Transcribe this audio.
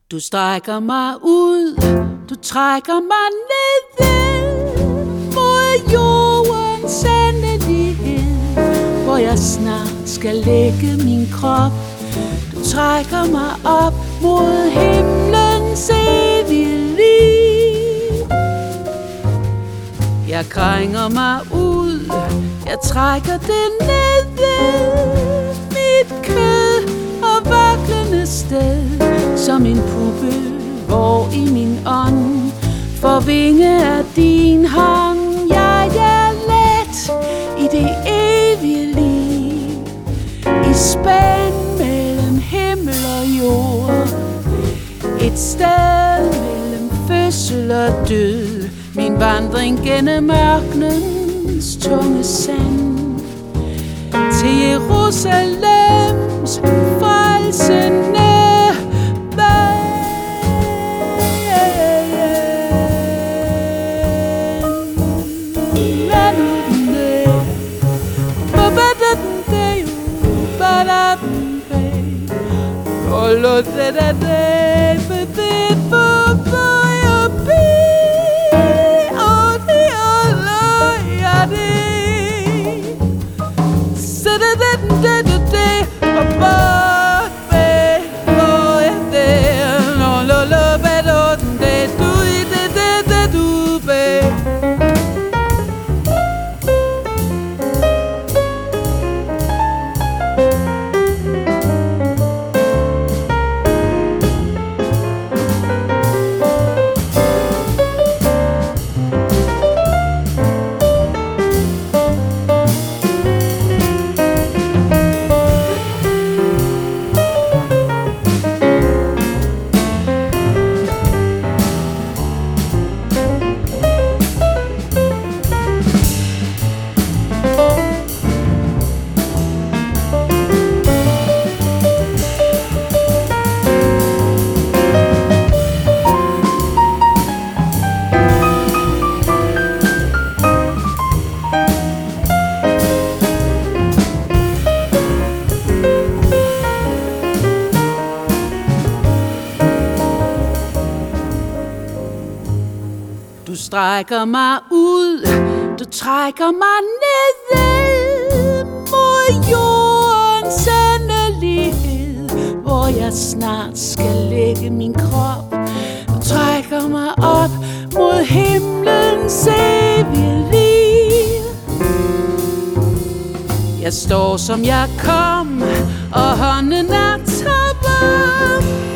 Du strækker mig ud, du trækker mig ned mod jordens endelighed, hvor jeg snart skal lægge min krop. Du trækker mig op mod himlens evige liv. Jeg krænger mig ud, jeg trækker det ned mit kød og vaklende sted, som en puppe, hvor i min ånd for vinge af din hånd. Jeg er let i det evige liv, i spænd mellem himmel og jord, et sted mellem fødsel og død, min vandring gennem ørkenens tunge sand, til Jerusalems frelsende Du strækker mig ud, du trækker mig ned mod jordens endelighed, hvor jeg snart skal lægge min krop. Du trækker mig op mod himlens evige liv. Jeg står som jeg kom, og hånden er tom.